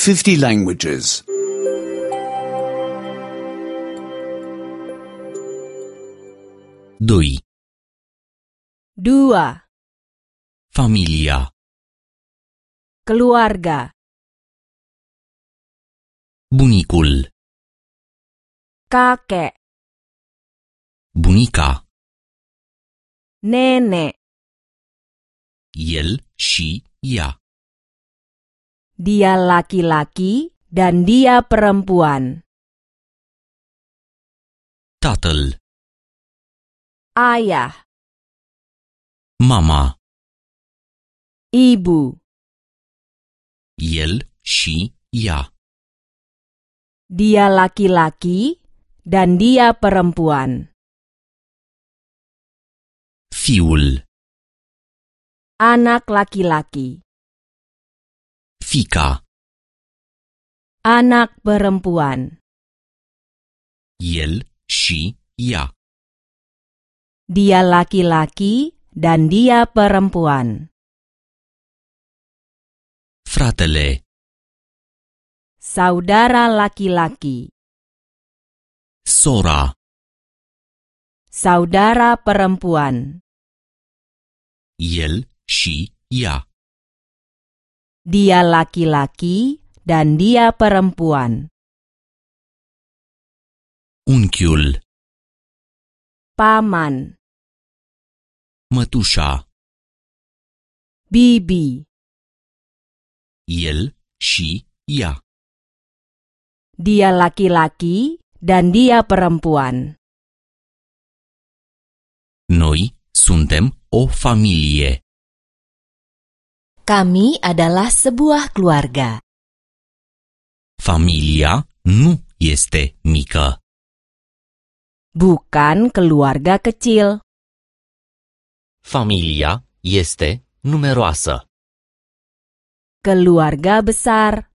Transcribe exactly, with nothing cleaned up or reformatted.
fifty languages. doi. Dua. Familia. Keluarga. Bunicul. Kakek. Bunica. Nenek. El și ea. Dia laki-laki dan dia perempuan. Tatăl. Ayah. Mama. Ibu. El și ea. Dia laki-laki dan dia perempuan. Fiul. Anak laki-laki. Fica. Anak perempuan. El și ea. Dia laki-laki dan dia perempuan. Fratele. Saudara laki-laki. Sora. Saudara perempuan. El și ea. Dia laki-laki dan dia perempuan. Unchiul. Paman. Mătușa. Bibi. El și ea. Dia laki-laki dan dia perempuan. Noi suntem o familie. Kami adalah sebuah keluarga. Familia nu este mică. Bukan keluarga kecil. Familia este numeroasă. Keluarga besar.